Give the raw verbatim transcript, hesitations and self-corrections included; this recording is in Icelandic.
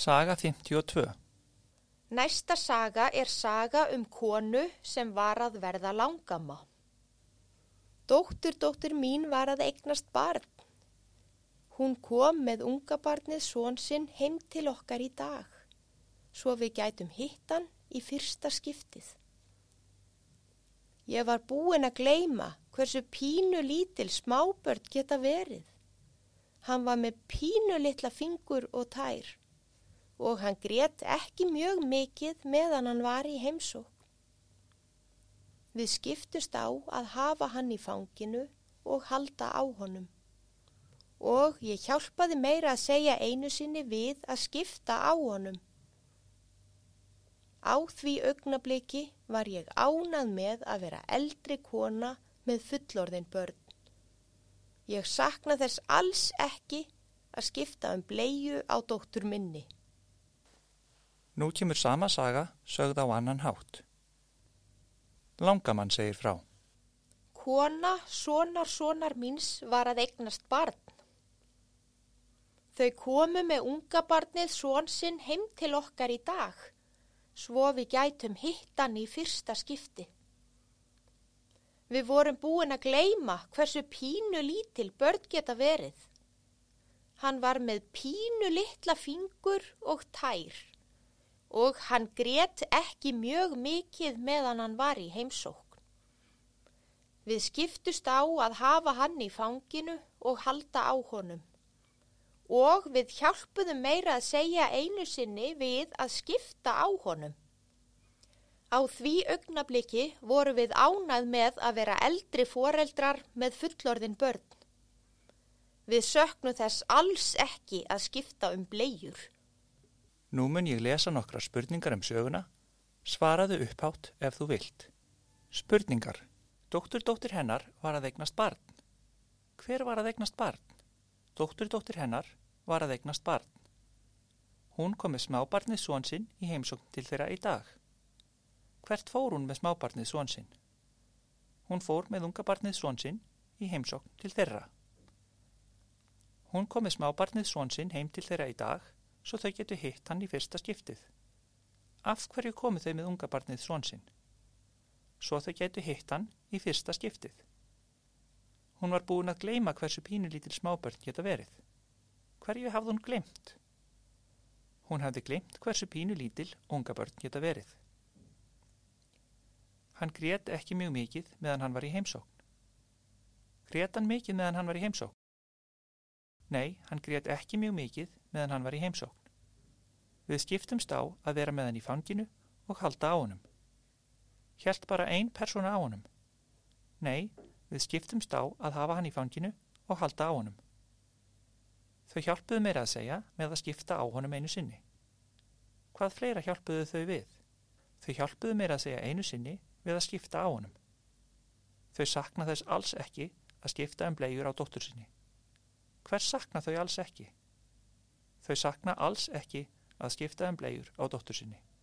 Saga fimmtíu og tvö. Næsta saga er saga um konu sem var að verða langamma. Dóttur dóttir mín var að eignast barn. Hún kom með ungabarnið son sinn heim til okkar í dag, svo við gætum hitt hann í fyrsta skiptið. Ég var búin að gleyma hversu pínu lítil smábörn geta verið. Hann var með pínu litla fingur og tær og hann grét ekki mjög mikið meðan hann var í heimsókn. Við skiptust á að hafa hann í fanginu og halda á honum. Og ég hjálpaði meira að segja einu sinni við að skipta á honum. Á því augnabliki var ég ánað með að vera eldri kona með fullorðin börn. Ég sakna þess alls ekki að skipta um bleiu á dóttur minni. Nú kemur sama saga sögð á annan hátt. Langamann segir frá. Kona sonar sonar míns var að eignast barn. Þau komu með ungabarnið son sinn heim til okkar í dag, svo við gætum hitt hann í fyrsta skipti. Við vorum búin að gleyma hversu pínu lítil börn geta verið. Hann var með pínu litla fingur og tær og hann grét ekki mjög mikið meðan hann var í heimsókn. Við skiptust á að hafa hann í fanginu og halda á honum. Og við hjálpuðum meira að segja einu sinni við að skipta á honum. Á því augnabliki voru við ánað með að vera eldri foreldrar með fullorðin börn. Við söknum þess alls ekki að skipta um bleiur. Nú mun ég lesa nokkra spurningar um söguna. Svaraðu upphátt ef þú vilt. Spurningar. Dóttur dóttir hennar var að eignast barn. Hver var að eignast barn? Dóttur dóttir hennar var að eignast barn. Hún kom með smábarnið son sinn í heimsókn til þeirra í dag. Hvert fór hún með smábarnið son sinn? Hún fór með ungabarnið son sinn í heimsókn til þeirra. Hún kom með smábarnið son sinn heim til þeirra í dag, svo þau getur hitt hann í fyrsta skiptið. Af hverju komu þau með ungabarnið son sinn? Svo þau getur hitt hann í fyrsta skiptið. Hún var búin að gleyma hversu pínulítil smábörn geta verið. Hverju hafði hún gleymt? Hún hafði gleymt hversu pínulítil ungabörn geta verið. Hann grét ekki mjög mikið meðan hann var í heimsókn. Grét hann mikið meðan hann var í heimsókn? Nei, hann grét ekki mjög mikið meðan hann var í heimsókn. Við skiptumst á að vera með hann í fanginu og halda á honum. Hélt bara ein persóna á honum? Nei, við skiptumst á að hafa hann í fanginu og halda á honum. Þau hjálpuðu meira að segja með að skipta á honum einu sinni. Hvað fleira hjálpuðu þau við? Þau hjálpuðu meira að segja einu sinni við að skipta á honum. Þau sakna þess alls ekki að skipta um bleiur á dóttur sinni. Hvers sakna þau alls ekki? Þau sakna alls ekki að skipta um bleiur á dóttur sinni.